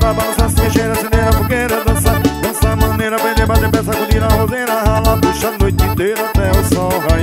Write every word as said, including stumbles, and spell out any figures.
ela balança, se mexer, acender a fogueira, dançar. Dança a maneira, prender, bater peça, sacudir a roseira, rala, puxa a noite inteira até o sol raiar.